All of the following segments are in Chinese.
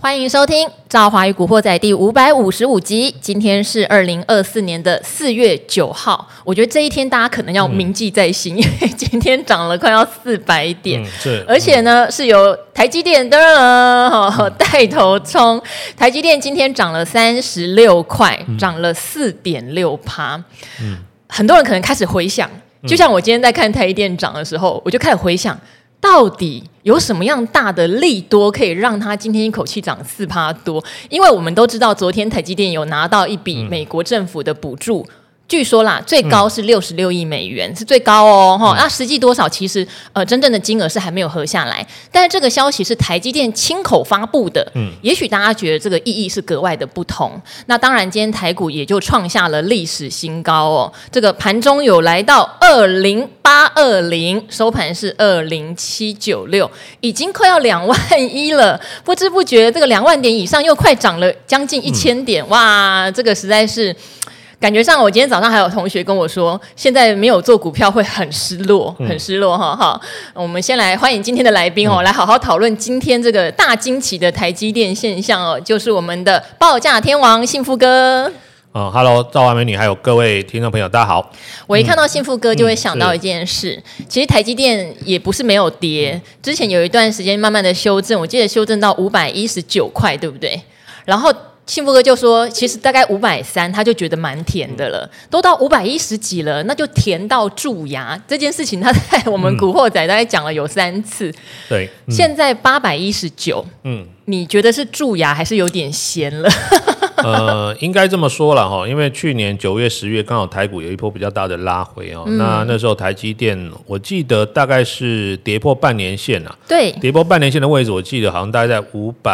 欢迎收听《赵华与古惑仔》第555集。今天是2024年的4月9号，我觉得这一天大家可能要铭记在心，因为今天涨了快要400点，而且呢是由台积电的带头冲，台积电今天涨了36块，涨了4.6%。很多人可能开始回想，就像我今天在看台积电涨的时候，我就开始回想，到底有什么样大的利多可以让它今天一口气涨4%多？因为我们都知道，昨天台积电有拿到一笔美国政府的补助。据说啦，最高是66亿美元，是最高哦。那实际多少？其实真正的金额是还没有核下来。但是这个消息是台积电亲口发布的，也许大家觉得这个意义是格外的不同。那当然，今天台股也就创下了历史新高哦。这个盘中有来到20820，收盘是20796，已经快要21000了。不知不觉，这个2万点以上又快涨了将近1000点，哇，这个实在是。感觉上，我今天早上还有同学跟我说，现在没有做股票会很失落，很失落哈。好，我们先来欢迎今天的来宾哦，来好好讨论今天这个大惊奇的台积电现象哦，就是我们的报价天王幸福哥。 Hello， 赵华美女还有各位听众朋友，大家好。 我一看到幸福哥就会想到一件事，其实台积电也不是没有跌，之前有一段时间慢慢的修正，我记得修正到519块，对不对？然后。幸福哥就说，其实大概530，他就觉得蛮甜的了，都到510几了，那就甜到蛀牙。这件事情他在我们古惑仔大概讲了有3次。 对， 现在819，你觉得是蛀牙还是有点咸了？ 应该这么说了哈，因为去年9月、10月刚好台股有一波比较大的拉回哦，那时候台积电我记得大概是跌破半年线啊， 对， 跌破半年线的位置，我记得好像大概在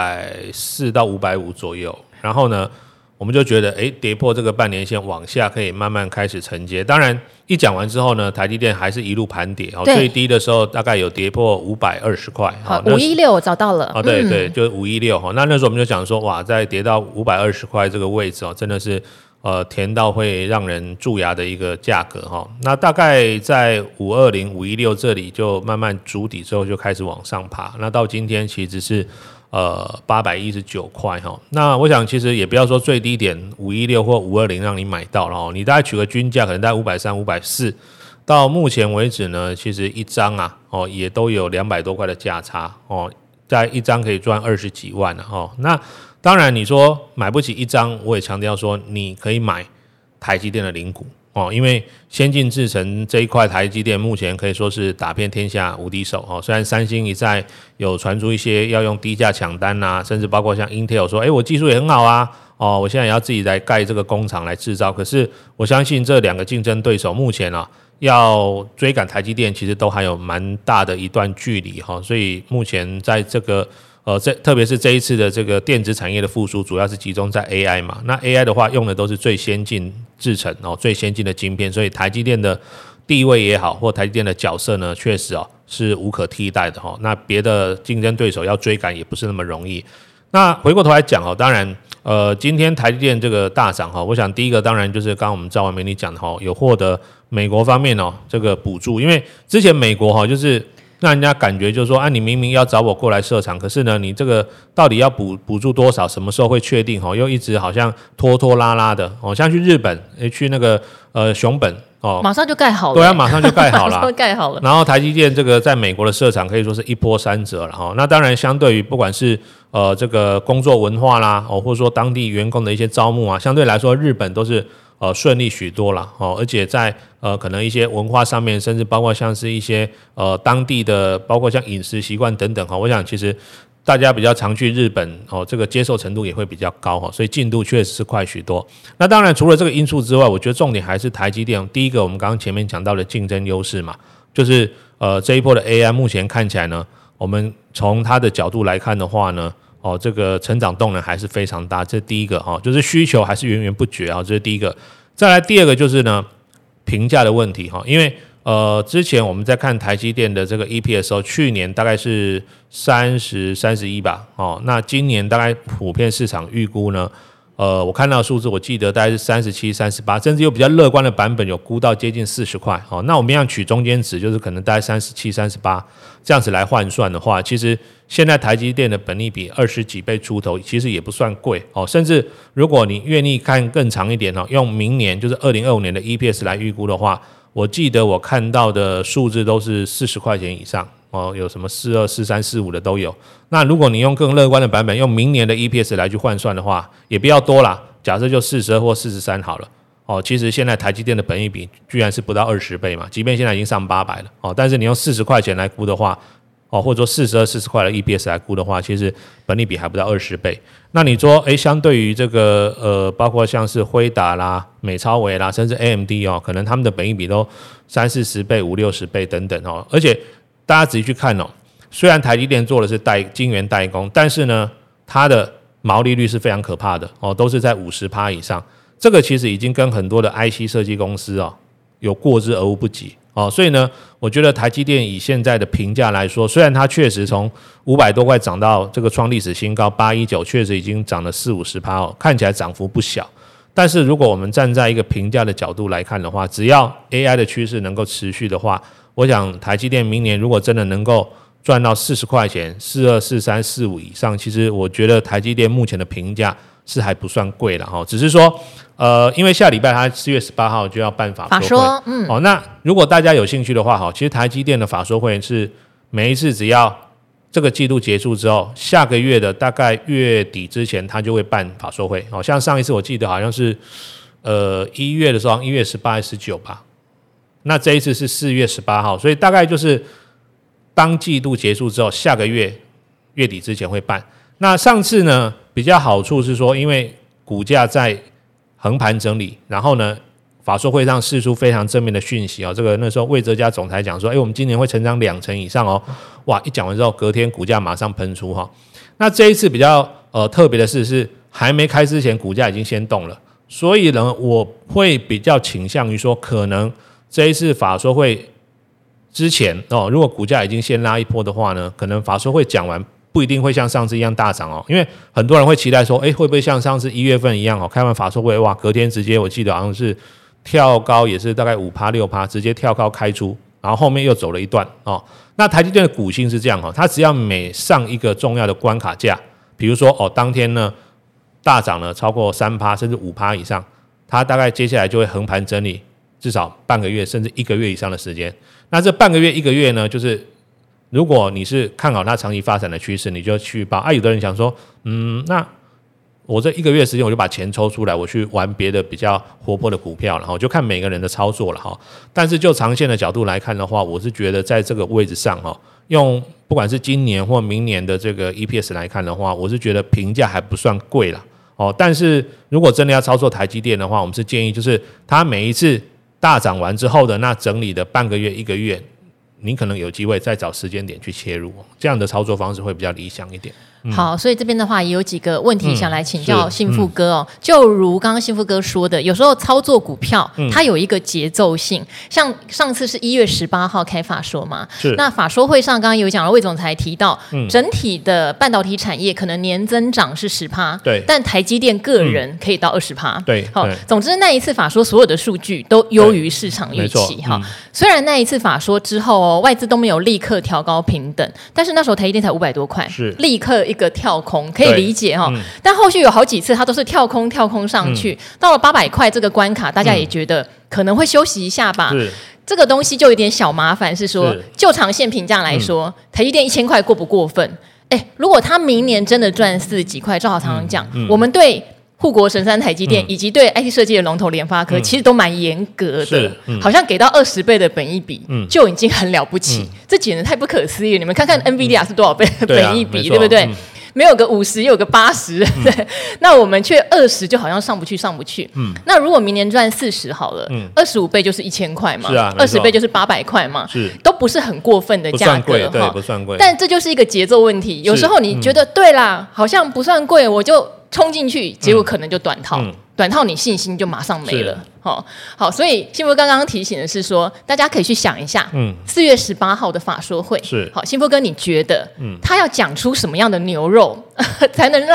540到550左右。然后呢，我们就觉得，跌破这个半年线往下可以慢慢开始承接。当然，一讲完之后呢，台积电还是一路盘跌，最低的时候大概有跌破520块。 好，516我找到了。 对对，就是516。那时候我们就讲说，哇，再跌到520块这个位置真的是甜到会让人蛀牙的一个价格哈。那大概在520、516这里就慢慢筑底之后就开始往上爬。那到今天其实是。819块哈，那我想其实也不要说最低点516或520让你买到了，你大概取个均价可能在530、540，到目前为止呢，其实一张也都有200多块的价差在一张可以赚20几万那当然你说买不起一张，我也强调说你可以买台积电的零股。因为先进制程这一块台积电目前可以说是打遍天下无敌手虽然三星一再有传出一些要用低价抢单甚至包括像 Intel 说我技术也很好啊我现在也要自己来盖这个工厂来制造，可是我相信这两个竞争对手目前要追赶台积电其实都还有蛮大的一段距离所以目前在这个特别是这一次的这个电子产业的复苏，主要是集中在 AI 嘛。那 AI 的话，用的都是最先进制程最先进的晶片，所以台积电的地位也好，或台积电的角色呢，确实是无可替代的那别的竞争对手要追赶也不是那么容易。那回过头来讲当然今天台积电这个大涨我想第一个当然就是刚刚我们赵完美你讲的有获得美国方面这个补助，因为之前美国就是。让人家感觉就是说你明明要找我过来设厂，可是呢你这个到底要补助多少，什么时候会确定又一直好像拖拖拉拉的像去日本去那个熊本马上就盖好了， 对啊，马上就盖好了， 马上盖好了。 然后台积电这个在美国的设厂可以说是一波三折了那当然相对于不管是这个工作文化啦或者说当地员工的一些招募相对来说日本都是顺利许多了而且在可能一些文化上面，甚至包括像是一些当地的，包括像饮食习惯等等我想其实大家比较常去日本这个接受程度也会比较高所以进度确实是快许多。那当然除了这个因素之外，我觉得重点还是台积电。第一个我们刚刚前面讲到的竞争优势嘛，就是这一波的 AI 目前看起来呢，我们从它的角度来看的话呢这个成长动能还是非常大，这是第一个就是需求还是源源不绝这是第一个。再来第二个就是呢评价的问题因为之前我们在看台积电的这个 EPS 的时候，去年大概是30、31吧那今年大概普遍市场预估呢我看到的数字，我记得大概是37、38，甚至有比较乐观的版本有估到接近40块。那我们要取中间值，就是可能大概37、38这样子来换算的话，其实现在台积电的本益比20几倍出头，其实也不算贵。甚至如果你愿意看更长一点，用明年就是2025年的 EPS 来预估的话，我记得我看到的数字都是40块钱以上。有什么42、43、45的都有。那如果你用更乐观的版本，用明年的 EPS 来去换算的话，也不要多啦，假设就42或43好了。其实现在台积电的本益比居然是不到20倍嘛，即便现在已经上800了。但是你用40块钱来估的话，或者说42、40块的 EPS 来估的话，其实本益比还不到20倍。那你说，相对于这个包括像是辉达啦、美超微啦，甚至 AMD 可能他们的本益比都30、40倍、50、60倍等等而且大家仔细去看虽然台积电做的是晶圆代工，但是呢，它的毛利率是非常可怕的都是在50%以上。这个其实已经跟很多的 IC 设计公司有过之而无不及所以呢，我觉得台积电以现在的评价来说，虽然它确实从500多块涨到这个创历史新高819，确实已经涨了40-50%看起来涨幅不小。但是如果我们站在一个评价的角度来看的话，只要 AI 的趋势能够持续的话，我想台积电明年如果真的能够赚到40块钱，42、43、45以上，其实我觉得台积电目前的评价是还不算贵了只是说因为下礼拜它4月18号就要办法说会，那如果大家有兴趣的话其实台积电的法说会是每一次只要这个季度结束之后，下个月的大概月底之前，它就会办法说会像上一次我记得好像是1月的时候，1月18还是19吧。那这一次是4月18号，所以大概就是当季度结束之后，下个月月底之前会办。那上次呢比较好处是说，因为股价在横盘整理，然后呢法说会上释出非常正面的讯息这个那时候魏哲家总裁讲说，我们今年会成长2%以上哇！一讲完之后，隔天股价马上喷出那这一次比较特别的是还没开之前，股价已经先动了，所以呢，我会比较倾向于说，可能这一次法说会之前如果股价已经先拉一波的话呢，可能法说会讲完不一定会像上次一样大涨因为很多人会期待说，会不会像上次1月份一样开完法说会，哇，隔天直接我记得好像是跳高也是大概5%、6%，直接跳高开出，然后后面又走了一段那台积电的股性是这样它只要每上一个重要的关卡价，比如说当天呢大涨了超过3%甚至5%以上，它大概接下来就会横盘整理至少半个月甚至1个月以上的时间。那这半个月1个月呢，就是如果你是看好它长期发展的趋势，你就去报有的人想说那我这1个月时间我就把钱抽出来，我去玩别的比较活泼的股票了就看每个人的操作了但是就长线的角度来看的话，我是觉得在这个位置上用不管是今年或明年的这个 EPS 来看的话，我是觉得评价还不算贵了但是如果真的要操作台积电的话，我们是建议就是它每一次大涨完之后的那整理的半个月1个月，你可能有机会再找时间点去切入这样的操作方式会比较理想一点。 好，所以这边的话也有几个问题想来请教幸福哥就如刚刚幸福哥说的，有时候操作股票它有一个节奏性，像上次是1月18号开法说嘛，那法说会上刚刚有讲了，魏总裁提到整体的半导体产业可能年增长是10%， 对， 但台积电个人可以到20%， 对， 好，总之那一次法说所有的数据都优于市场预期虽然那一次法说之后外资都没有立刻调高平等，但是那时候台积电才500多块，是立刻一个跳空，可以理解但后续有好几次它都是跳空上去到了800块这个关卡，大家也觉得可能会休息一下吧这个东西就有点小麻烦，是说就长线评价来说台积电1000块过不过分如果它明年真的赚40几块，赵好常常讲我们对护国神山台积电以及对 IT 设计的龙头联发科其实都蛮严格的好像给到20倍的本益比就已经很了不起这简直太不可思议了，你们看看 NVIDIA 是多少倍的本益比对不对没有个50有个80对，那我们却20就好像上不去那如果明年赚40好了25倍就是1000块嘛20倍就是800块嘛都不是很过分的价格不算贵但这就是一个节奏问题，有时候你觉得对啦好像不算贵，我就冲进去，结果可能就短套你信心就马上没了好，所以幸福刚刚提醒的是说大家可以去想一下4月18号的法说会好，幸福哥你觉得他要讲出什么样的牛肉才能让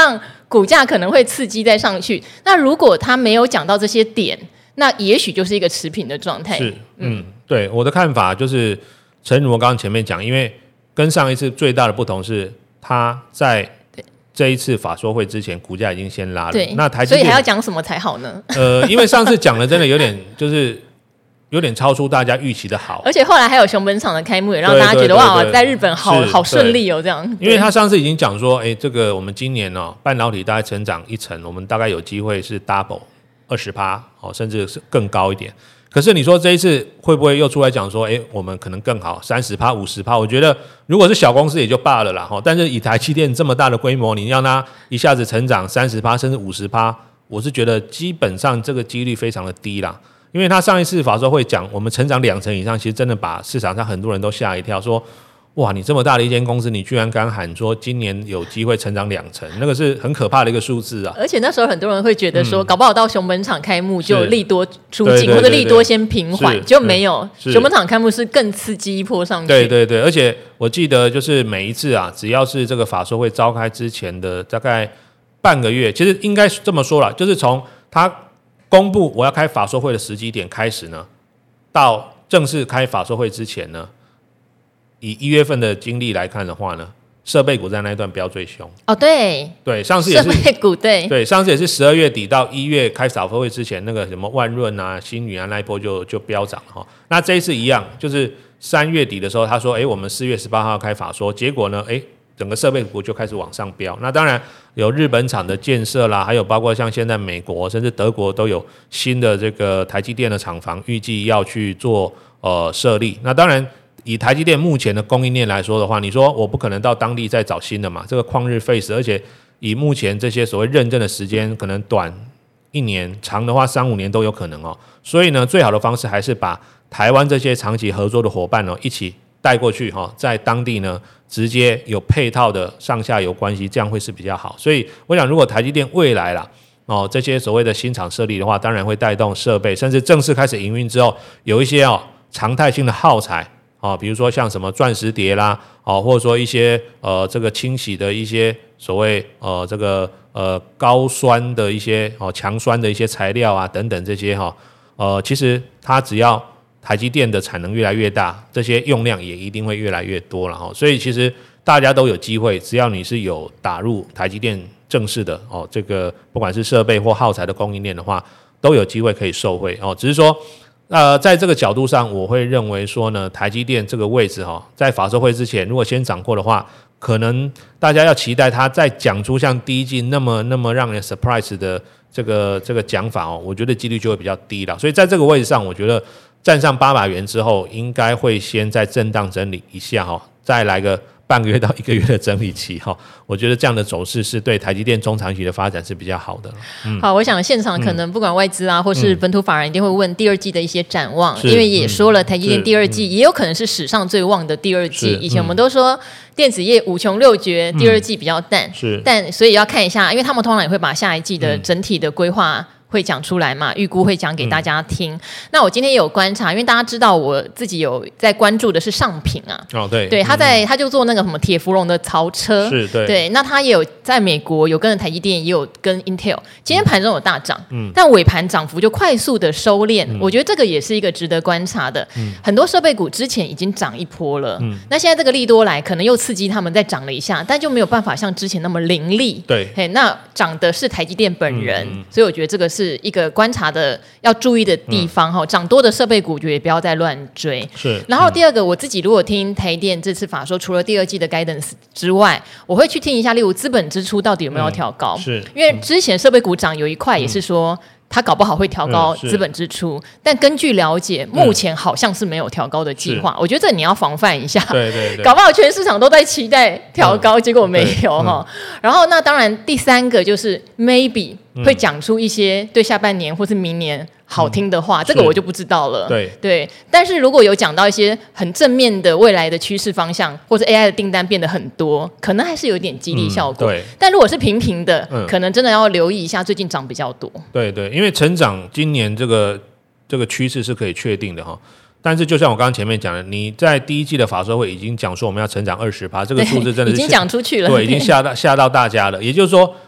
股价可能会刺激再上去。那如果他没有讲到这些点，那也许就是一个持平的状态。 是，对，我的看法就是诚如我刚刚前面讲，因为跟上一次最大的不同是，他在这一次法说会之前，股价已经先拉了。 对， 那台积电， 所以还要讲什么才好呢？ 因为上次讲的真的有点就是有点超出大家预期的好， 而且后来还有熊本厂的开幕，也让大家觉得哇，在日本好顺利哦，这样。 因为他上次已经讲说，这个我们今年半导体大概成长1成，我们大概有机会是 double 20%，甚至是更高一点。可是你说这一次会不会又出来讲说，我们可能更好30%、50%？我觉得如果是小公司也就罢了啦，但是以台积电这么大的规模，你让它一下子成长30%甚至50%，我是觉得基本上这个几率非常的低啦。因为他上一次法说会讲我们成长2成以上，其实真的把市场上很多人都吓一跳，说哇，你这么大的一间公司，你居然敢喊说今年有机会成长2成，那个是很可怕的一个数字啊！ 而且那时候很多人会觉得说，搞不好到熊本厂开幕就利多出尽，或者利多先平缓，就没有。熊本厂开幕是更刺激一波上去。 对对对，而且我记得就是每一次啊，只要是这个法说会召开之前的大概半个月，其实应该这么说啦，就是从他公布我要开法说会的时机点开始呢，到正式开法说会之前呢，以1月份的经历来看的话呢，设备股在那一段飙最凶。 哦，对对，上次也是设备股，对， 上次也是12月底到1月开法说会之前，那个什么万润啊、新宇啊那一波就飙涨了哈。那这一次一样，就是3月底的时候，他说，我们4月18号开法说，结果呢，整个设备股就开始往上飙。那当然有日本厂的建设啦，还有包括像现在美国甚至德国都有新的这个台积电的厂房，预计要去做设立。那当然以台积电目前的供应链来说的话，你说我不可能到当地再找新的嘛，这个旷日费时，而且以目前这些所谓认证的时间，可能短1年，长的话3-5年都有可能哦。所以呢，最好的方式还是把台湾这些长期合作的伙伴一起带过去在当地呢直接有配套的上下游关系，这样会是比较好。所以我想，如果台积电未来啦这些所谓的新厂设立的话，当然会带动设备，甚至正式开始营运之后，有一些常态性的耗材比如说像什么钻石碟啦或者说一些这个清洗的一些所谓这个高酸的一些强酸的一些材料啊等等这些其实它只要台积电的产能越来越大，这些用量也一定会越来越多了所以其实大家都有机会，只要你是有打入台积电正式的这个不管是设备或耗材的供应链的话，都有机会可以受惠只是说在这个角度上，我会认为说呢，台积电这个位置在法说会之前，如果先掌握的话，可能大家要期待它再讲出像第一季那么让人 surprise 的这个讲法我觉得几率就会比较低了。所以在这个位置上，我觉得站上800元之后，应该会先在震荡整理一下再来个半个月到1个月的整理期我觉得这样的走势是对台积电中长期的发展是比较好的。 好，我想现场可能不管外资或是本土法人一定会问第二季的一些展望，因为也说了台积电第二季也有可能是史上最旺的第二季。以前我们都说电子业五穷六绝，第二季比较淡，但所以要看一下，因为他们通常也会把下一季的整体的规划会讲出来嘛，预估会讲给大家听。那我今天也有观察，因为大家知道我自己有在关注的是上品啊，对，他就做那个什么铁芙蓉的槽车，对，那他也有在美国有跟着台积电，也有跟 Intel， 今天盘中有大涨，但尾盘涨幅就快速的收敛，我觉得这个也是一个值得观察的。很多设备股之前已经涨一波了，那现在这个利多来，可能又刺激他们再涨了一下，但就没有办法像之前那么凌厉。 对， 那涨的是台积电本人，所以我觉得这个是一个观察的要注意的地方涨多的设备股，我觉得也不要再乱追。然后第二个，我自己如果听台电这次法说，除了第二季的 guidance 之外，我会去听一下，例如资本支出到底有没有调高，因为之前设备股涨有一块也是说他搞不好会调高资本支出，但根据了解，目前好像是没有调高的计划。我觉得这你要防范一下，对，搞不好全市场都在期待调高，结果没有然后那当然第三个就是 maybe 会讲出一些对下半年或是明年好听的话，这个我就不知道了。对，但是如果有讲到一些很正面的未来的趋势方向，或者 AI 的订单变得很多，可能还是有点激励效果。但如果是平平的，可能真的要留意一下，最近涨比较多。对， 因为成长今年这个趋势是可以确定的但是就像我刚刚前面讲的，你在第一季的法说会已经讲说我们要成长20%，这个数字真的是已经讲出去了， 对，已经吓到大家了。也就是说，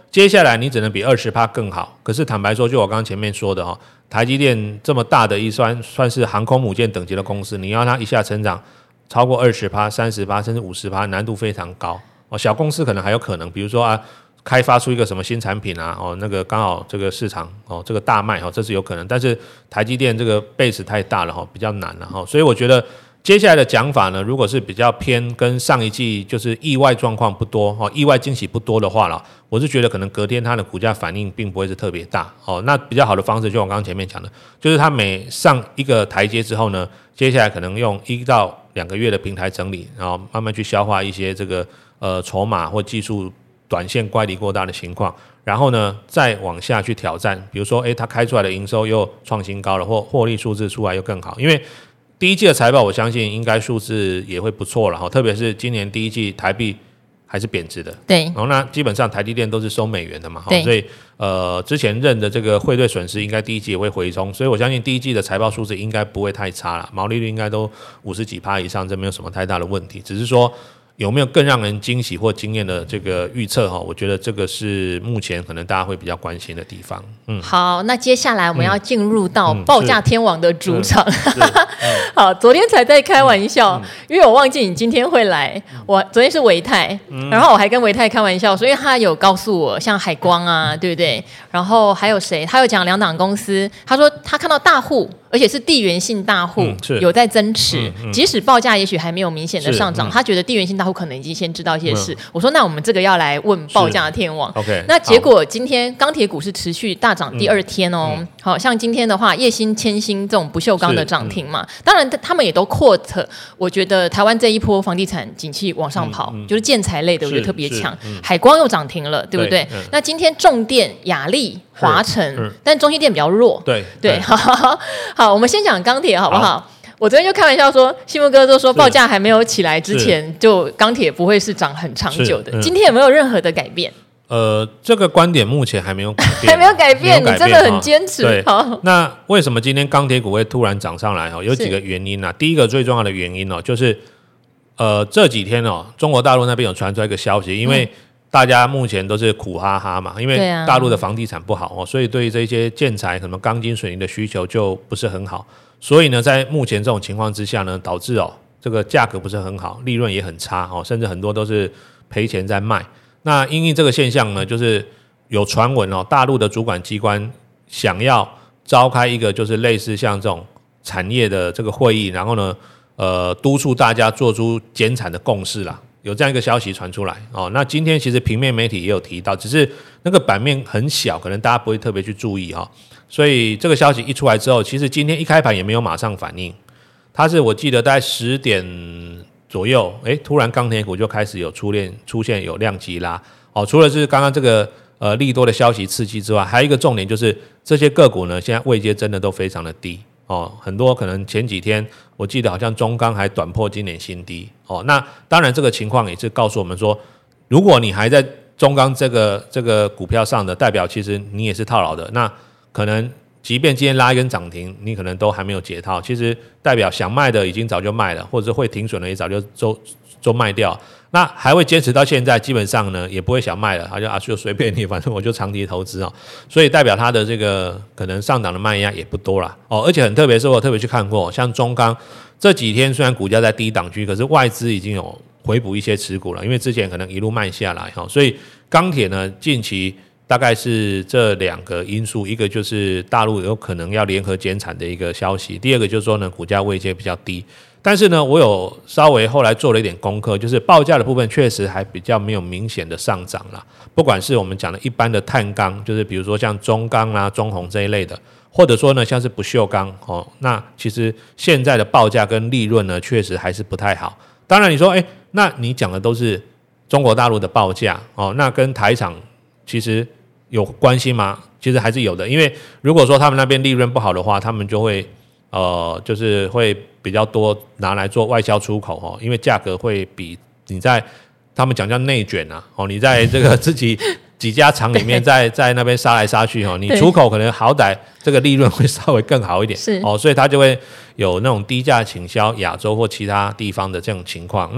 接下来你只能比20%更好。可是坦白说，就我刚刚前面说的台积电这么大的算是航空母舰等级的公司，你要它一下成长超过20%、30%甚至50%，难度非常高。小公司可能还有可能，比如说开发出一个什么新产品那个刚好这个市场这个大卖这是有可能。但是台积电这个 base 太大了比较难了所以我觉得接下来的讲法呢，如果是比较偏跟上一季就是意外状况不多意外惊喜不多的话了，我是觉得可能隔天它的股价反应并不会是特别大那比较好的方式，就我刚刚前面讲的，就是它每上一个台阶之后呢，接下来可能用1到2个月的平台整理，然后慢慢去消化一些这个筹码或技术短线乖离过大的情况，然后呢再往下去挑战，比如说它开出来的营收又创新高了，或获利数字出来又更好。因为第一季的财报我相信应该数字也会不错了特别是今年第一季台币还是贬值的， 对， 然后那基本上台积电都是收美元的嘛所以之前认的这个汇兑损失应该第一季也会回冲，所以我相信第一季的财报数字应该不会太差了，毛利率应该都50几%以上，这没有什么太大的问题，只是说有没有更让人惊喜或惊艳的这个预测我觉得这个是目前可能大家会比较关心的地方。 好，那接下来我们要进入到报价天王的主场。好，昨天才在开玩笑，因为我忘记你今天会来。我昨天是维泰，然后我还跟维泰开玩笑说，因为他有告诉我，像海光对不对？然后还有谁？他有讲2档公司，他说他看到大户，而且是地缘性大户有在增持，即使报价也许还没有明显的上涨，他觉得地缘性大户可能已经先知道一些事。我说那我们这个要来问报价天王。那结果今天钢铁股是持续大涨第2天好像今天的话，燁兴、千兴这种不锈钢的涨停嘛，当然他们也都 quote， 我觉得台湾这一波房地产景气往上跑，就是建材类的我觉得特别强，海光又涨停了，对不对？那今天重电、亚力、华城，但中兴电比较弱，对，好，我们先讲钢铁好不好？我昨天就开玩笑说，新木哥都说报价还没有起来之前，就钢铁不会是涨很长久的。今天有没有任何的改变？ 这个观点目前还没有改变， 还没有改变，你真的很坚持。 对，那为什么今天钢铁股会突然涨上来？有几个原因第一个最重要的原因就是这几天中国大陆那边有传出来一个消息，因为大家目前都是苦哈哈嘛，因为大陆的房地产不好所以对于这些建材什么钢筋水泥的需求就不是很好，所以呢在目前这种情况之下呢，导致这个价格不是很好，利润也很差甚至很多都是赔钱在卖。那因应这个现象呢，就是有传闻大陆的主管机关想要召开一个就是类似像这种产业的这个会议，然后呢督促大家做出减产的共识啦，有这样一个消息传出来那今天其实平面媒体也有提到，只是那个版面很小，可能大家不会特别去注意所以这个消息一出来之后，其实今天一开盘也没有马上反应，它是我记得大概10点左右突然钢铁股就开始有出现有量级拉除了是刚刚这个利多的消息刺激之外，还有一个重点就是这些个股呢现在位阶真的都非常的低很多可能前几天我记得好像中钢还短破今年新低那当然这个情况也是告诉我们说，如果你还在中钢这个股票上的，代表其实你也是套牢的，那可能即便今天拉一根涨停，你可能都还没有解套，其实代表想卖的已经早就卖了，或者是会停损的也早就卖掉，那还会坚持到现在，基本上呢也不会想卖了，他就随便你，反正我就长期投资所以代表他的这个可能上档的卖压也不多啦而且很特别是我特别去看过，像中钢这几天虽然股价在低档区，可是外资已经有回补一些持股了，因为之前可能一路卖下来所以钢铁呢近期大概是这2个因素，一个就是大陆有可能要联合减产的一个消息，第二个就是说呢股价位阶比较低，但是呢我有稍微后来做了一点功课，就是报价的部分确实还比较没有明显的上涨啦，不管是我们讲的一般的碳钢，就是比如说像中钢啦、中红这一类的，或者说呢像是不锈钢那其实现在的报价跟利润呢确实还是不太好。当然你说那你讲的都是中国大陆的报价那跟台厂其实有关系吗？其实还是有的，因为如果说他们那边利润不好的话，他们就会就是会比较多拿来做外销出口因为价格会比你在他们讲叫内卷你在这个自己几家厂里面在那边杀来杀去你出口可能好歹这个利润会稍微更好一点所以它就会有那种低价倾销亚洲或其他地方的这种情况。那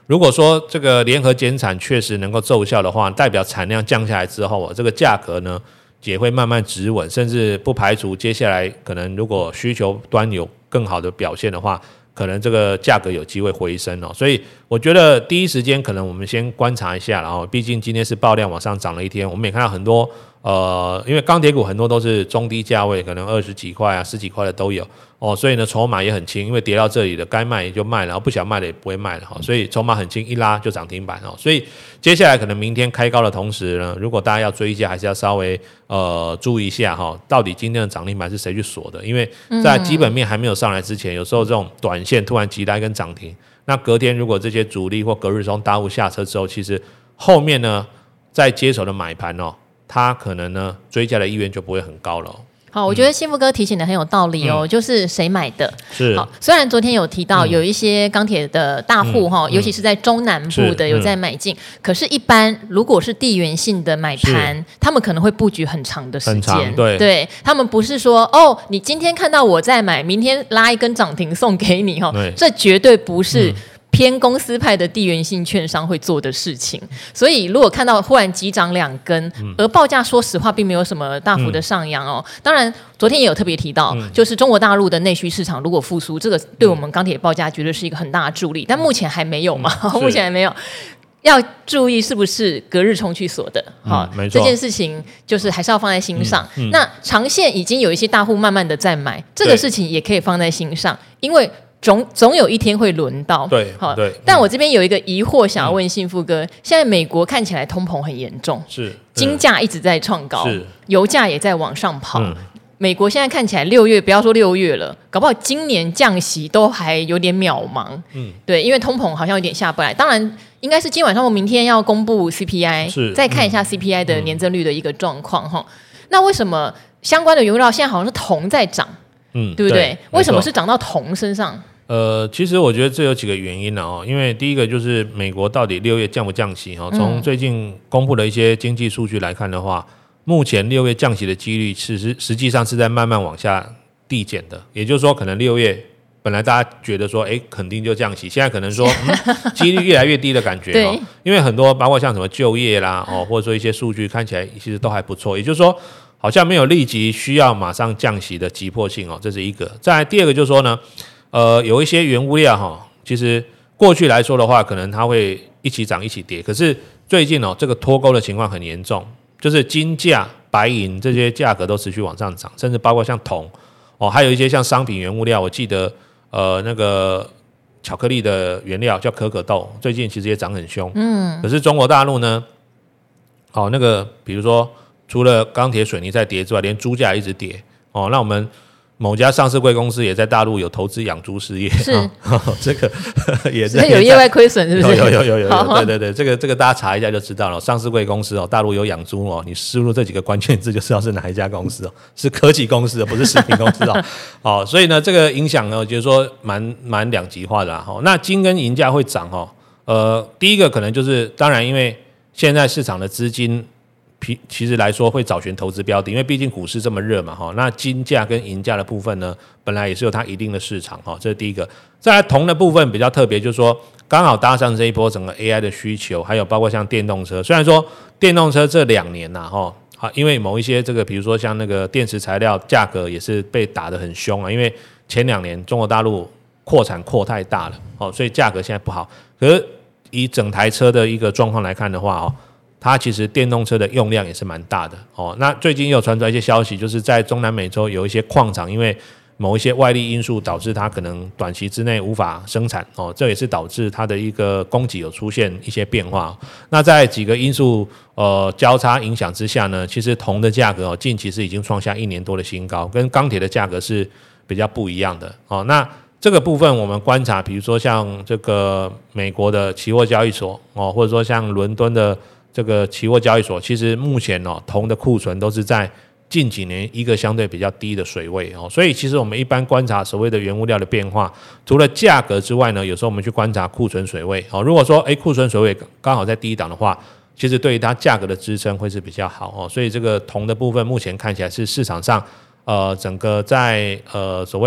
如果说这个联合减产确实能够奏效的话，代表产量降下来之后，这个价格呢也会慢慢止稳，甚至不排除接下来可能如果需求端有更好的表现的话，可能这个价格有机会回升哦。所以我觉得第一时间可能我们先观察一下，然后毕竟今天是爆量往上涨了一天，我们也看到很多因为钢铁股很多都是中低价位，可能20几块啊、10几块的都有哦，所以呢筹码也很轻，因为跌到这里了，该卖也就卖了，然后不想卖的也不会卖了哈，所以筹码很轻，一拉就涨停板哦。所以接下来可能明天开高的同时呢，如果大家要追价，还是要稍微注意一下哈，到底今天的涨停板是谁去锁的？因为在基本面还没有上来之前，有时候这种短线突然急拉一根涨停，那隔天如果这些主力或隔日冲大户下车之后，其实后面呢再接手的买盘哦，它可能呢追加的意愿就不会很高了哦。 好，我觉得幸福哥提醒的很有道理哦，就是谁买的。 是。 好，虽然昨天有提到有一些钢铁的大户尤其是在中南部的有在买进，可是一般如果是地缘性的买盘，他们可能会布局很长的时间。对，他们不是说哦，你今天看到我在买，明天拉一根涨停送给你这绝对不是偏公司派的地缘性券商会做的事情。所以如果看到忽然急涨2根，而报价说实话并没有什么大幅的上扬哦。当然昨天也有特别提到，就是中国大陆的内需市场如果复苏，这个对我们钢铁报价绝对是一个很大的助力，但目前还没有嘛，目前还没有。要注意是不是隔日冲去锁的，这件事情就是还是要放在心上。那长线已经有一些大户慢慢的在买，这个事情也可以放在心上，因为总有一天会轮到。 对， 但我这边有一个疑惑想要问幸福哥，现在美国看起来通膨很严重， 是金价一直在创高，油价也在往上跑。美国现在看起来6月，不要说6月了，搞不好今年降息都还有点渺茫。对，因为通膨好像有点下不来。当然，应该是今晚上或明天要公布 CPI， 再看一下 CPI 的年增率的一个状况那为什么相关的原物料现在好像是铜在涨？对不对？为什么是涨到铜身上？ 其实我觉得这有几个原因因为第一个就是美国到底6月降不降息从最近公布的一些经济数据来看的话，目前6月降息的几率实际上是在慢慢往下递减的，也就是说可能6月本来大家觉得说肯定就降息，现在可能说几率越来越低的感觉因为很多包括像什么就业啦或者说一些数据看起来其实都还不错，也就是说好像没有立即需要马上降息的急迫性这是一个。再来第二个就是说呢有一些原物料其实过去来说的话可能它会一起涨一起跌，可是最近这个脱钩的情况很严重，就是金价、白银这些价格都持续往上涨，甚至包括像铜还有一些像商品原物料，我记得那个巧克力的原料叫可可豆，最近其实也涨很凶。可是中国大陆呢那个比如说除了钢铁水泥在跌之外，连猪价一直跌那我们某家上市贵公司也在大陆有投资养猪事业， 是这个也是有业外亏损，是不是？ 有，对，这个大家查一下就知道了。上市贵公司大陆有养猪你输入这几个关键字就知道是哪一家公司是科技公司不是食品公司所以呢，这个影响呢，就是说蛮两极化的那金跟银价会涨第一个可能就是当然因为现在市场的资金其实来说会找寻投资标的，因为毕竟股市这么热嘛那金价跟银价的部分呢本来也是有它一定的市场这是第一个。再来铜的部分比较特别，就是说刚好搭上这一波整个 AI 的需求，还有包括像电动车，虽然说电动车这2年因为某一些这个比如说像那个电池材料价格也是被打得很凶因为前2年中国大陆扩产扩太大了所以价格现在不好。可是以整台车的一个状况来看的话它其实电动车的用量也是蛮大的那最近又传出来一些消息，就是在中南美洲有一些矿场因为某一些外力因素导致它可能短期之内无法生产这也是导致它的一个供给有出现一些变化那在几个因素交叉影响之下呢，其实铜的价格近期是已经创下1年多的新高，跟钢铁的价格是比较不一样的那这个部分我们观察，比如说像这个美国的期货交易所或者说像伦敦的这个期货交易所，其实目前铜的库存都是在近几年一个相对比较低的水位所以其实我们一般观察所谓的原物料的变化，除了价格之外呢，有时候我们去观察库存水位如果说库存水位刚好在低档的话，其实对于它价格的支撑会是比较好所以这个铜的部分目前看起来是市场上整个在所谓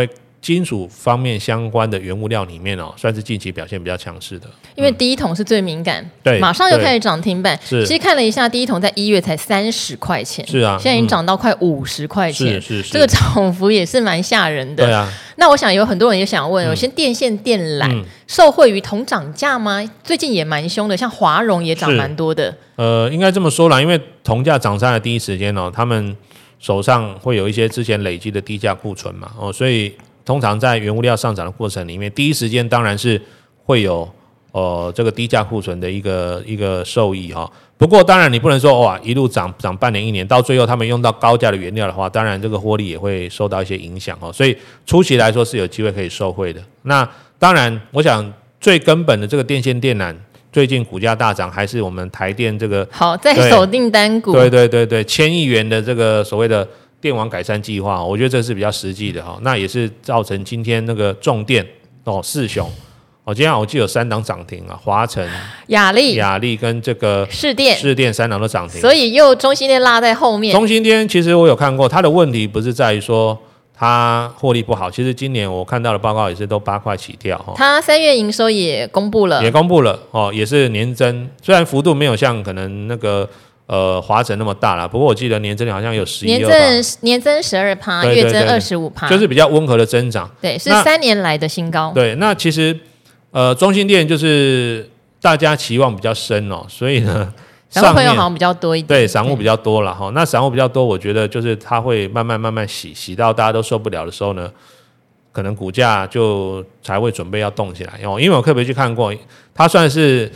金属方面相关的原物料里面算是近期表现比较强势的。 因为第一桶是最敏感， 对， 马上又开始涨停板。 其实看了一下，第一桶在1月才30块钱， 是啊， 现在已经涨到快50块钱， 是这个涨幅也是蛮吓人的。 对啊， 那我想有很多人也想问，有些电线电缆受惠于铜涨价吗？最近也蛮凶的，像华荣也涨蛮多的。 应该这么说啦，因为铜价涨上来的第一时间他们手上会有一些之前累积的低价库存嘛，所以通常在原物料上涨的过程里面，第一时间当然是会有这个低价库存的一个受益哈。不过当然你不能说哇一路涨半年1年，到最后他们用到高价的原料的话，当然这个获利也会受到一些影响所以初期来说是有机会可以受惠的。那当然我想最根本的这个电线电缆最近股价大涨，还是我们台电这个好在守订单股， 对1000亿元的这个所谓的电网改善计划，我觉得这是比较实际的那也是造成今天那个重电四雄今天我记得有3档涨停华城、雅力跟这个市电3档都涨停， 所以又中兴电拉在后面。 中兴电其实我有看过，它的问题不是在于说它获利不好，其实今年我看到的报告也是都8块起跳它3月营收也公布了也是年增，虽然幅度没有像可能那个华城那么大啦，不过我记得年增好像有11%， 年增12%，月增25%， 就是比较温和的增长。 对，是3年来的新高。 对，那其实中兴电就是大家期望比较深所以呢， 散户朋友好像比较多一点。 对，散户比较多了那散户比较多，我觉得就是它会慢慢洗到大家都受不了的时候呢，可能股价就才会准备要动起来因为我特别去看过，它算是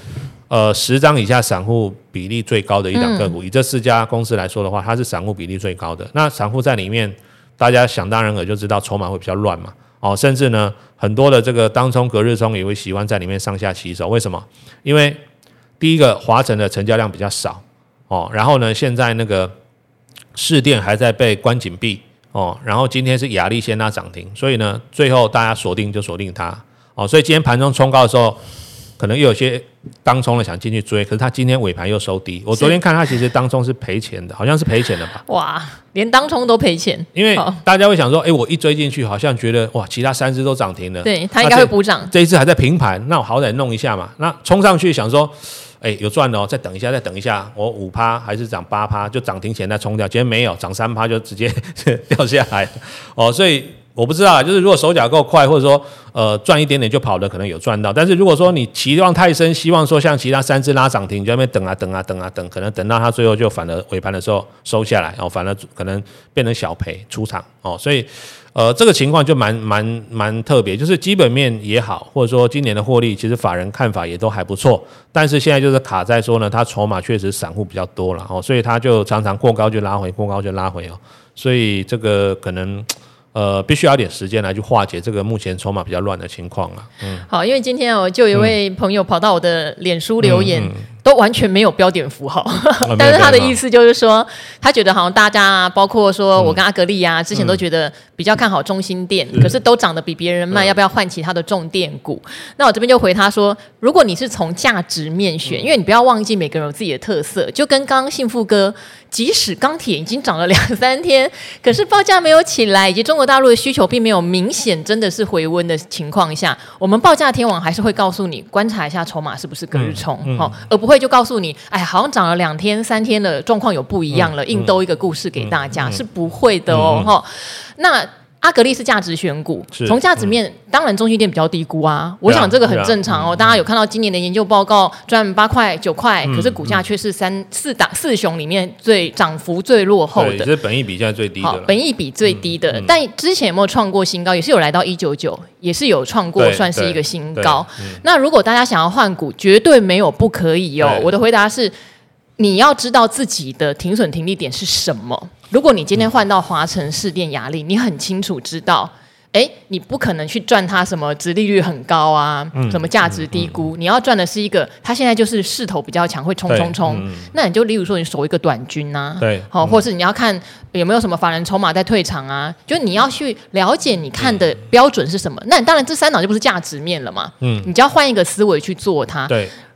10张以下散户比例最高的一档个股，以这4家公司来说的话，它是散户比例最高的。那散户在里面，大家想当然尔就知道筹码会比较乱嘛甚至呢很多的这个当冲隔日冲也会喜欢在里面上下起手。为什么？因为第一个华城的成交量比较少然后呢现在那个市电还在被关紧闭然后今天是雅力先拉涨停，所以呢最后大家锁定它所以今天盘中冲高的时候，可能又有些当冲的想进去追，可是他今天尾盘又收低。我昨天看他其实当冲是赔钱的，好像是赔钱的吧？ 哇，连当冲都赔钱。 因为大家会想说，我一追进去，好像觉得哇，其他3只都涨停了， 对他应该会补涨。 这一次还在平盘，那我好歹弄一下嘛。那冲上去想说，有赚了再等一下，我5%还是涨8%，就涨停前再冲掉。今天没有涨3%，就直接掉下来所以。我不知道就是如果手脚够快，或者说赚一点点就跑的，可能有赚到。但是如果说你期望太深，希望说像其他3只拉涨停，你就在那边等，可能等到它最后就反而尾盘的时候收下来，反而可能变成小赔出场所以这个情况就蛮特别，就是基本面也好，或者说今年的获利，其实法人看法也都还不错，但是现在就是卡在说呢，它筹码确实散户比较多了所以它就常常过高就拉回，所以这个可能。必须要点时间来去化解这个目前筹码比较乱的情况了。 好，因为今天就有一位朋友跑到我的脸书留言，都完全没有标点符号，但是他的意思就是说，他觉得好像大家包括说我跟阿格力之前都觉得比较看好中兴电，可是都涨得比别人慢，要不要换其他的重电股？那我这边就回他说，如果你是从价值面选，因为你不要忘记每个人有自己的特色，就跟刚刚幸福哥。即使钢铁已经涨了2-3天，可是报价没有起来，以及中国大陆的需求并没有明显真的是回温的情况下，我们报价天网还是会告诉你观察一下筹码是不是隔日冲而不会就告诉你好像涨了2天3天了，状况有不一样了，硬兜一个故事给大家，是不会的那阿格力是价值选股，从价值面当然中兴电比较低估我想这个很正常大家有看到今年的研究报告赚8块9块，可是股价却是四雄里面涨幅最落后的， 这是本益比现在最低的， 本益比最低的但之前有没有创过新高？也是有来到199，也是有创过，算是一个新高那如果大家想要换股，绝对没有不可以我的回答是，你要知道自己的停损停利点是什么。如果你今天换到华城、市电、雅力，你很清楚知道你不可能去赚它什么殖利率很高什么价值低估，你要赚的是一个它现在就是势头比较强，会冲，那你就例如说你守一个短均对或是你要看有没有什么法人筹码在退场就你要去了解你看的标准是什么那你当然这3档就不是价值面了嘛你就要换一个思维去做它。 对，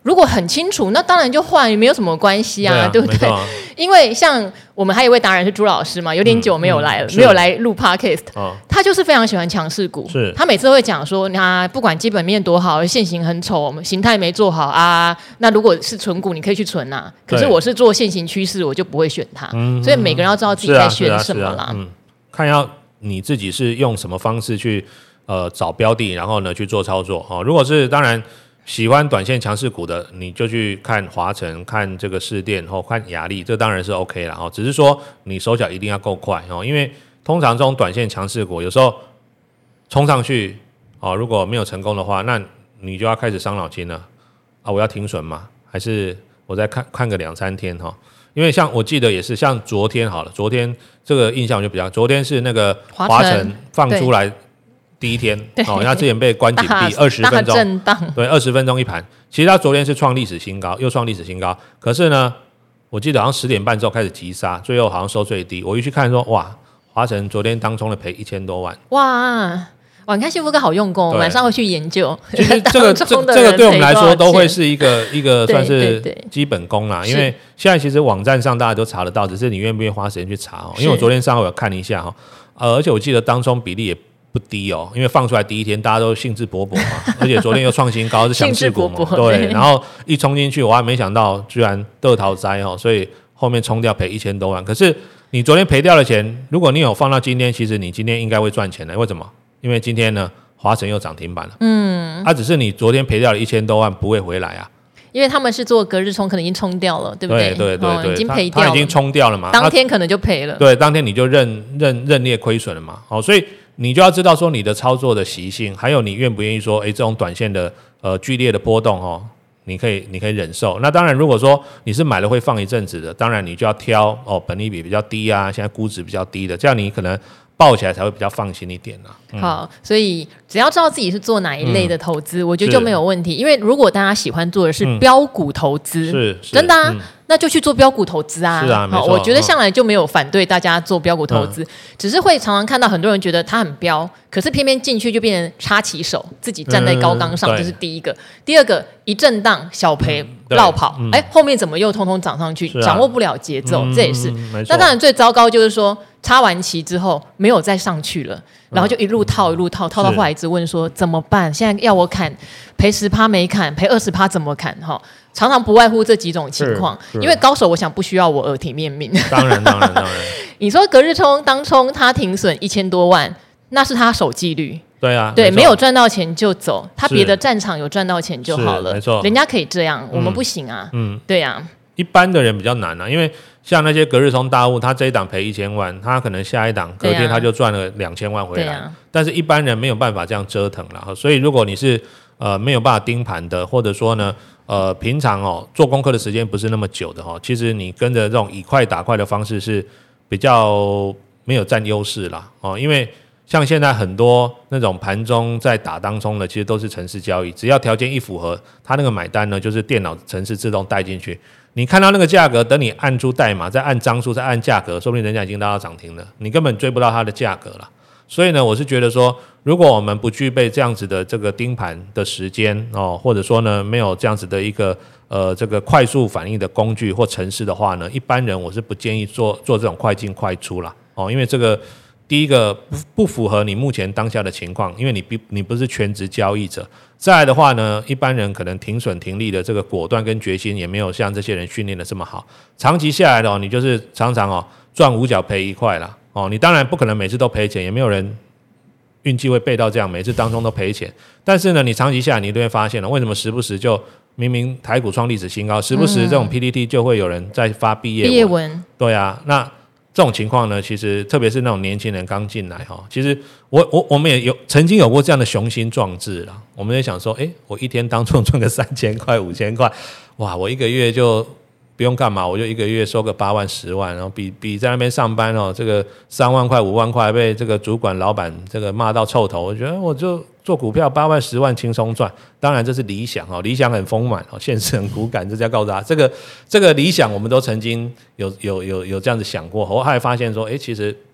如果很清楚，那当然就换，也没有什么关系啊，对不对？因为像我们还有一位达人是朱老师嘛，有点久没有来了，没有来录 podcast，他就是非常喜欢强势股，他每次都会讲说，不管基本面多好，现行很丑，形态没做好啊，那如果是存股，你可以去存啊，可是我是做现行趋势，我就不会选它，所以每个人要知道自己在选什么啦。 看要你自己是用什么方式去找标的，然后呢去做操作如果是当然。喜欢短线强势股的，你就去看华城、看这个士电或看亚力，这当然是 OK 啦只是说你手脚一定要够快因为通常这种短线强势股有时候冲上去如果没有成功的话，那你就要开始伤脑筋了我要停损吗？还是我再看个2-3天因为像我记得也是像昨天好了，昨天这个印象就比较，昨天是那个华城放出来。第一天他之前被关紧闭20分钟， 震荡对，20分钟一盘。其实他昨天是创历史新高，又创历史新高。可是呢，我记得好像10点半之后开始急杀，最后好像收最低。我一去看说，哇，华城昨天当冲的赔1000多万。 哇，你看幸福哥好用功，晚上会去研究。 其实这个对我们来说都会是一个算是基本功啦。因为现在其实网站上大家都查得到，只是你愿不愿意花时间去查因为我昨天上午有看一下而且我记得当冲比例也不低因为放出来第一天大家都兴致勃勃嘛，而且昨天又创新高，是强势股嘛，对，然后一冲进去，我还没想到居然得逃灾所以后面冲掉赔1000多万。可是你昨天赔掉的钱，如果你有放到今天，其实你今天应该会赚钱的。为什么？因为今天呢，华城又涨停板了，只是你昨天赔掉了1000多万不会回来啊。 因为他们是做隔日冲，可能已经冲掉了，对不对？ 对， 已经赔掉了， 他已经冲掉了嘛， 当天可能就赔了。 对，当天你就认列亏损了嘛。所以你就要知道说你的操作的习性，还有你愿不愿意说，这种短线的剧烈的波动你可以忍受。那当然，如果说你是买了会放一阵子的，当然你就要挑本益比比较低啊，现在估值比较低的，这样你可能抱起来才会比较放心一点好，所以只要知道自己是做哪一类的投资，我觉得就没有问题。因为如果大家喜欢做的是标股投资， 是真的那就去做标股投资啊。 是啊，没错。 我觉得向来就没有反对大家做标股投资，只是会常常看到很多人觉得他很标，可是偏偏进去就变成插旗手，自己站在高岗上，这是第一个。第二个，一震荡小赔绕跑，后面怎么又通通涨上去，掌握不了节奏，这也是。那当然最糟糕就是说，插完旗之后没有再上去了，然后就一路套到后来一直问说怎么办？现在要我砍，赔10%没砍，赔20%怎么砍？常常不外乎这几种情况，因为高手我想不需要我耳提面命。 当然。 你说隔日冲当冲他停损1000多万，那是他守纪律。 对啊， 对，没有赚到钱就走，他别的战场有赚到钱就好了。 没错， 人家可以这样，我们不行啊。对啊。 一般的人比较难因为像那些隔日冲大户，他这一档赔1000万，他可能下一档隔天他就赚了2000万回来。但是一般人没有办法这样折腾了，所以如果你是没有办法盯盘的，或者说呢平常做功课的时间不是那么久的其实你跟着这种以快打快的方式是比较没有占优势啦因为像现在很多那种盘中在打当冲的，其实都是程式交易，只要条件一符合，他那个买单呢就是电脑程式自动带进去，你看到那个价格，等你按出代码，再按张数，再按价格，说不定人家已经拉到涨停了，你根本追不到它的价格了。所以呢，我是觉得说，如果我们不具备这样子的这个盯盘的时间或者说呢没有这样子的一个这个快速反应的工具或程式的话呢，一般人我是不建议做这种快进快出啦因为这个第一个不符合你目前当下的情况，因为你不是全职交易者。再来的话呢，一般人可能停损停利的这个果断跟决心也没有像这些人训练的这么好。长期下来的你就是常常赚5角赔1块啦你当然不可能每次都赔钱，也没有人运气会背到这样每次当中都赔钱。但是呢，你长期下来你都会发现了，为什么时不时就明明台股创历史新高，时不时这种 PTT 就会有人在发毕业文。对啊，那这种情况呢，其实特别是那种年轻人刚进来其实我们也曾经有过这样的雄心壮志啦。我们也想说，我一天当中赚个3000块5000块，哇，我一个月就不用干嘛，我就一个月收个8万10万，然后比在那边上班这个3万块5万块被这个主管老板这个骂到臭头，我觉得我就做股票8万10万轻松赚。当然这是理想理想很丰满现实很骨感，这要告诉大家，这个理想我们都曾经有这样子想过，后来发现说其实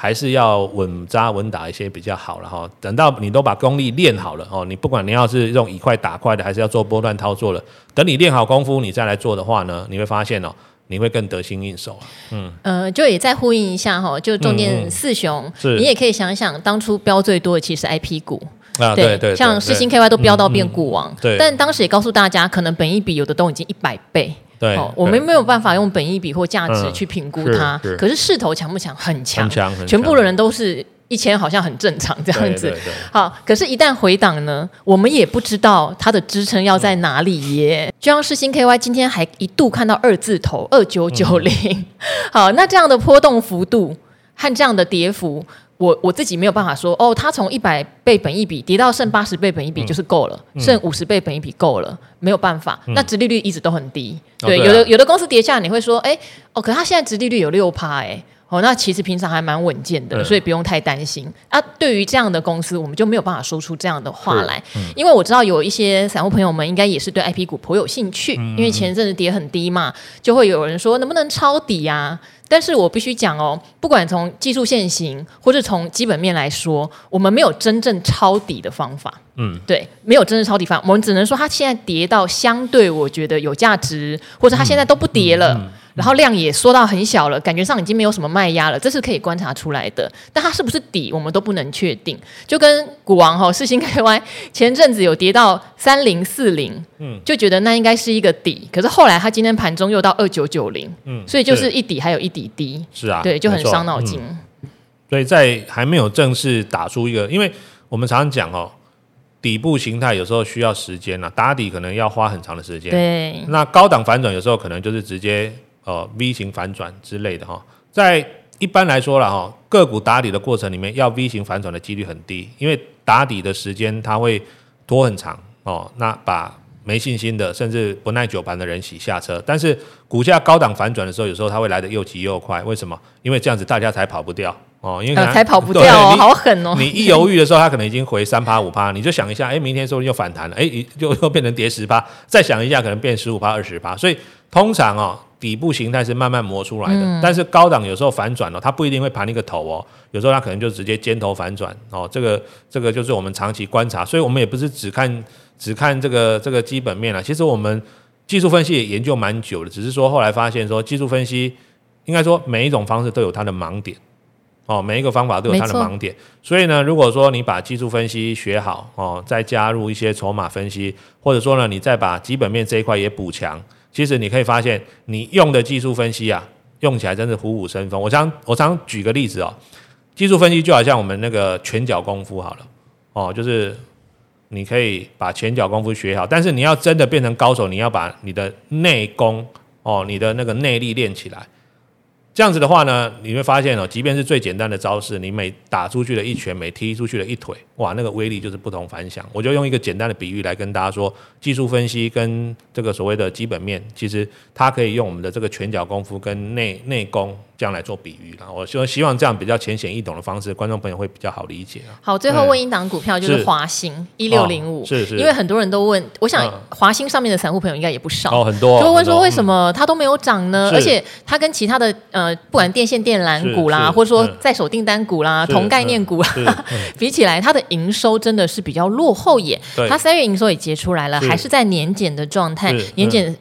还是要稳扎稳打一些比较好了哈。等到你都把功力练好了哦，你不管你要是用以快打快的，还是要做波段操作了，等你练好功夫，你再来做的话呢，你会发现哦，你会更得心应手就也再呼应一下哈，就重点四雄，你也可以想想，当初标最多的其实 IP 股。 对， 像世新 KY 都飙到变股王， 对， 但当时也告诉大家，可能本益比有的都已经100倍。 对， 我们没有办法用本益比或价值去评估它，可是势头强不强？很强，全部的人都是1000，好像很正常这样子。 对， 好，可是，一旦回档呢，我们也不知道它的支撑要在哪里耶。就像世新 KY 今天还一度看到2字头2990，好，那这样的波动幅度和这样的跌幅。我自己没有办法说哦，它从100倍本益比跌到剩80倍本益比就是够了，剩50倍本益比够了，没有办法。那殖利率一直都很低，对，有的公司跌下你会说，可它现在殖利率有6%，那其实平常还蛮稳健的，所以不用太担心。对于这样的公司，我们就没有办法说出这样的话来，因为我知道有一些散户朋友们应该也是对 IP 股颇有兴趣，因为前阵子跌很低嘛，就会有人说能不能抄底啊？但是我必须讲哦，不管从技术线型或是从基本面来说，我们没有真正抄底的方法。对，没有真正抄底方法，我们只能说它现在跌到相对我觉得有价值，或者它现在都不跌了。然后量也缩到很小了，感觉上已经没有什么卖压了，这是可以观察出来的。但它是不是底，我们都不能确定。就跟股王世新 KY 前阵子有跌到3040，就觉得那应该是一个底。可是后来它今天盘中又到2990，所以就是一底还有一底低。 是啊， 对，就很伤脑筋。 所以在还没有正式打出一个，因为我们常常讲底部形态有时候需要时间打底可能要花很长的时间。 对， 那高档反转有时候可能就是直接。V 型反转之类的在一般来说啦个股打底的过程里面，要 V 型反转的几率很低，因为打底的时间它会拖很长那把没信心的甚至不耐久盘的人洗下车。但是股价高档反转的时候，有时候它会来得又急又快，为什么？因为这样子大家才跑不掉因为才跑不掉好狠你一犹豫的时候，它可能已经回3%、5%，你就想一下，明天说不定又反弹了，又变成跌10%，再想一下可能变15%、20%。所以通常底部形态是慢慢磨出来的，但是高档有时候反转它不一定会盘一个头有时候它可能就直接尖头反转这个就是我们长期观察，所以我们也不是只看这个基本面其实我们技术分析也研究蛮久的，只是说后来发现说技术分析应该说每一种方式都有它的盲点每一个方法都有它的盲点，所以呢，如果说你把技术分析学好再加入一些筹码分析，或者说呢，你再把基本面这一块也补强。其实你可以发现，你用的技术分析用起来真是虎虎生风。我常举个例子技术分析就好像我们那个拳脚功夫好了就是你可以把拳脚功夫学好，但是你要真的变成高手，你要把你的内功你的那个内力练起来。这样子的话呢，你会发现即便是最简单的招式，你每打出去的一拳，每踢出去的一腿，哇，那个威力就是不同凡响。我就用一个简单的比喻来跟大家说，技术分析跟这个所谓的基本面，其实它可以用我们的这个拳脚功夫跟内功这样来做比喻啦。我希望这样比较浅显易懂的方式，观众朋友会比较好理解好，最后问一档股票就是华兴1605，是因为很多人都问，我想华兴上面的散户朋友应该也不少很多， 就会问说为什么它都没有涨呢？而且它跟其他的不管电线电缆股啦，或者说在手订单股啦、同概念股啦，比起来，它的营收真的是比较落后耶。它3月营收也结出来了，还是在年减的状态，年减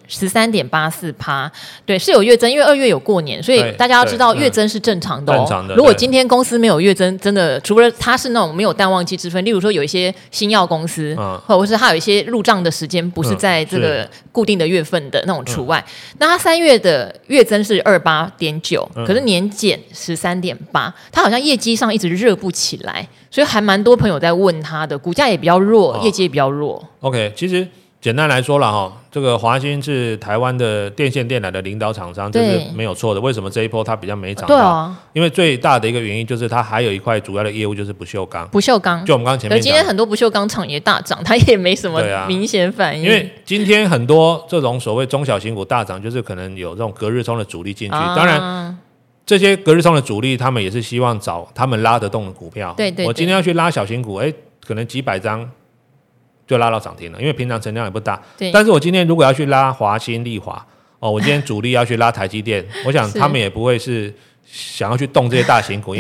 13.84%。对，是有月增，因为2月有过年，所以大家要知道月增是正常的如果今天公司没有月增，真的除了它是那种没有淡旺季之分，例如说有一些新药公司，或者是它有一些入账的时间不是在这个固定的月份的那种除外，那它3月的月增是28.9%。可是年减13.8%，它好像业绩上一直热不起来，所以还蛮多朋友在问它的，股价也比较弱，业绩也比较弱。 OK， 其实简单来说了这个华兴是台湾的电线电缆的领导厂商，这是没有错的。为什么这一波它比较没涨到？因为最大的一个原因就是它还有一块主要的业务就是不锈钢。就我们刚刚前面讲， 今天很多不锈钢厂也大涨，它也没什么明显反应。 因为今天很多这种所谓中小型股大涨，就是可能有这种隔日冲的主力进去，当然。这些隔日冲的主力，他们也是希望找他们拉得动的股票。 对， 我今天要去拉小型股，可能几百张就拉到涨停了，因为平常成交也不大。但是我今天如果要去拉华兴、力华，我今天主力要去拉台积电，我想他们也不会是想要去动这些大型股，因为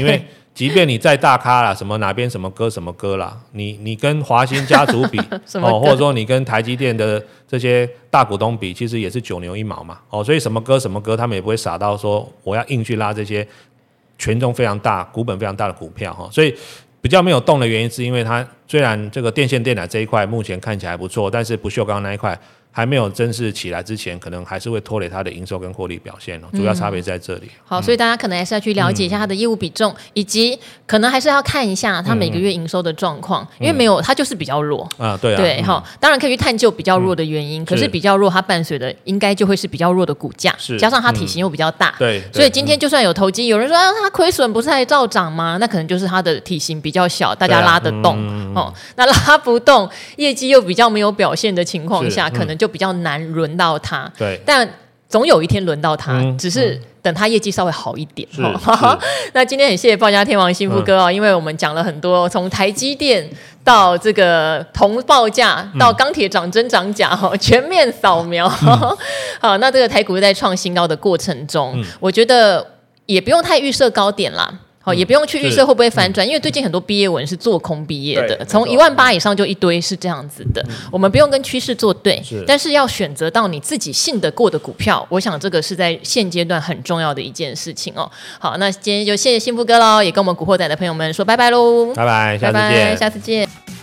即便你再大咖啦，什么哪边什么歌什么歌啦，你跟华兴家族比或者说你跟台积电的这些大股东比，其实也是九牛一毛嘛。所以什么歌什么歌，他们也不会傻到说我要硬去拉这些权重非常大、股本非常大的股票所以比较没有动的原因，是因为它虽然这个电线电缆这一块目前看起来还不错，但是不锈钢那一块还没有正式起来之前，可能还是会拖累它的营收跟获利表现主要差别在这里。 好，所以大家可能还是要去了解一下它的业务比重，以及可能还是要看一下它每个月营收的状况，因为没有它就是比较弱对啊， 对当然可以去探究比较弱的原因，可是比较弱，它伴随的应该就会是比较弱的股价，加上它体型又比较大， 对， 所以今天就算有投机，有人说它亏损不是还照涨吗？那可能就是它的体型比较小，大家拉得动那拉不动，业绩又比较没有表现的情况下，可能就比较难轮到它。 对， 但总有一天轮到它，只是等它业绩稍微好一点。那今天很谢谢报价天王幸福哥因为我们讲了很多，从台积电到这个铜报价，到钢铁涨真涨假全面扫描。好，那这个台股在创新高的过程中，我觉得也不用太预设高点啦。也不用去预设会不会反转，因为最近很多毕业文是做空毕业的，从18000以上就一堆是这样子的。我们不用跟趋势作对，但是要选择到你自己信得过的股票，我想这个是在现阶段很重要的一件事情好，那今天就谢谢幸福哥咯，也跟我们古惑仔的朋友们说拜拜咯， 拜拜，下次见。 下次见。